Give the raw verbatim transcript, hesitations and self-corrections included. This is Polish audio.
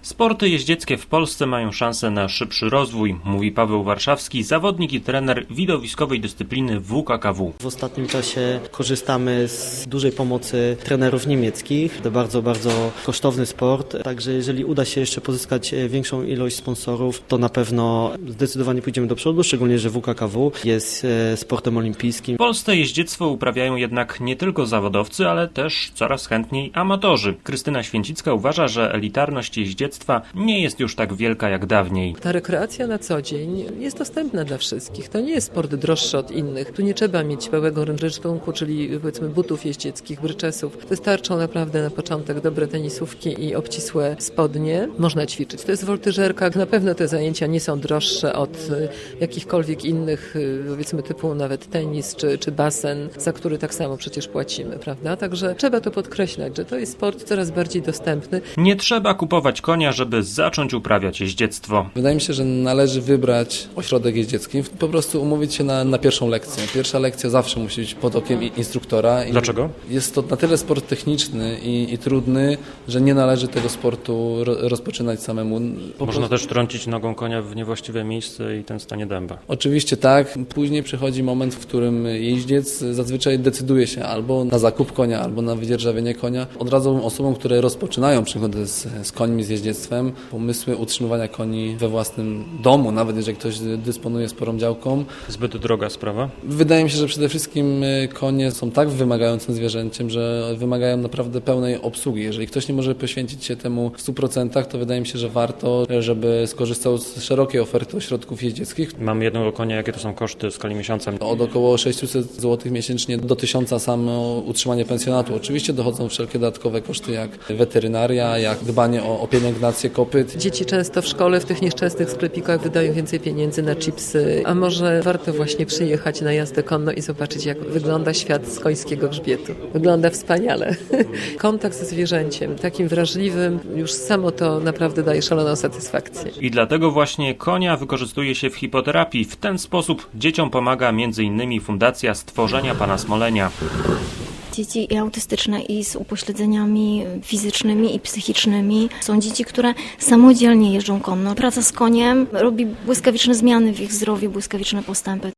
Sporty jeździeckie w Polsce mają szansę na szybszy rozwój, mówi Paweł Warszawski, zawodnik i trener widowiskowej dyscypliny W K K W. W ostatnim czasie korzystamy z dużej pomocy trenerów niemieckich. To bardzo, bardzo kosztowny sport, także jeżeli uda się jeszcze pozyskać większą ilość sponsorów, to na pewno zdecydowanie pójdziemy do przodu, szczególnie, że W K K W jest sportem olimpijskim. W Polsce jeździectwo uprawiają jednak nie tylko zawodowcy, ale też coraz chętniej amatorzy. Krystyna Święcicka uważa, że elitarność jeździectwa nie jest już tak wielka jak dawniej. Ta rekreacja na co dzień jest dostępna dla wszystkich. To nie jest sport droższy od innych. Tu nie trzeba mieć pełnego rynsztunku, czyli powiedzmy butów jeździeckich, bryczesów. Wystarczą naprawdę na początek dobre tenisówki i obcisłe spodnie. Można ćwiczyć. To jest woltyżerka. Na pewno te zajęcia nie są droższe od jakichkolwiek innych, powiedzmy typu nawet tenis czy, czy basen, za który tak samo przecież płacimy, prawda? Także trzeba to podkreślać, że to jest sport coraz bardziej dostępny. Nie trzeba kupować konia, żeby zacząć uprawiać jeździectwo. Wydaje mi się, że należy wybrać ośrodek jeździecki, po prostu umówić się na, na pierwszą lekcję. Pierwsza lekcja zawsze musi być pod okiem instruktora. I Dlaczego? Jest to na tyle sport techniczny i, i trudny, że nie należy tego sportu ro, rozpoczynać samemu. Po Można prostu... też trącić nogą konia w niewłaściwe miejsce i ten stanie dęba. Oczywiście tak. Później przychodzi moment, w którym jeździec zazwyczaj decyduje się albo na zakup konia, albo na wydzierżawienie konia. Odradzałbym osobom, które rozpoczynają przygody z, z końmi, z jeździectwem, pomysły utrzymywania koni we własnym domu, nawet jeżeli ktoś dysponuje sporą działką. Zbyt droga sprawa? Wydaje mi się, że przede wszystkim konie są tak wymagającym zwierzęciem, że wymagają naprawdę pełnej obsługi. Jeżeli ktoś nie może poświęcić się temu w stu procentach, to wydaje mi się, że warto, żeby skorzystał z szerokiej oferty ośrodków jeździeckich. Mam jednego konia, jakie to są koszty w skali miesiąca? Od około sześćset złotych miesięcznie do tysiąca samo utrzymanie pensjonatu. Oczywiście dochodzą wszelkie dodatkowe koszty jak weterynaria, jak dbanie o, o pielęgnację kopyt. Dzieci często w szkole, w tych nieszczęsnych sklepikach wydają więcej pieniędzy na chipsy, a może warto właśnie przyjechać na jazdę konno i zobaczyć, jak wygląda świat z końskiego grzbietu. Wygląda wspaniale. Kontakt ze zwierzęciem, takim wrażliwym, już samo to naprawdę daje szaloną satysfakcję. I dlatego właśnie konia wykorzystuje się w hipoterapii. W ten sposób dzieciom pomaga między innymi Fundacja Stworzenia Pana Smolenia. Dzieci i autystyczne i z upośledzeniami fizycznymi i psychicznymi. Są dzieci, które samodzielnie jeżdżą konno. Praca z koniem robi błyskawiczne zmiany w ich zdrowiu, błyskawiczne postępy.